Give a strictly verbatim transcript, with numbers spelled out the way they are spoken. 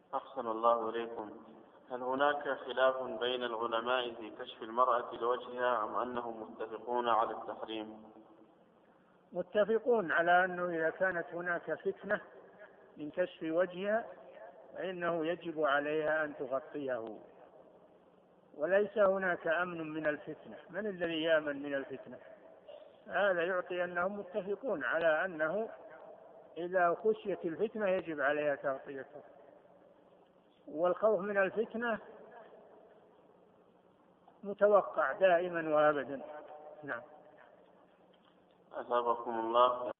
أحسن الله إليكم. هل هناك خلاف بين العلماء في كشف المرأة لوجهها أم أنهم متفقون على التحريم؟ متفقون على أنه إذا كانت هناك فتنة من كشف وجهها فإنه يجب عليها أن تغطيه، وليس هناك أمن من الفتنة. من الذي يأمن من الفتنة؟ هذا يعطي أنهم متفقون على أنه إذا خشيت الفتنة يجب عليها تغطيته، والخوف من الفتنة متوقع دائما وأبدا. نعم. أثابكم الله.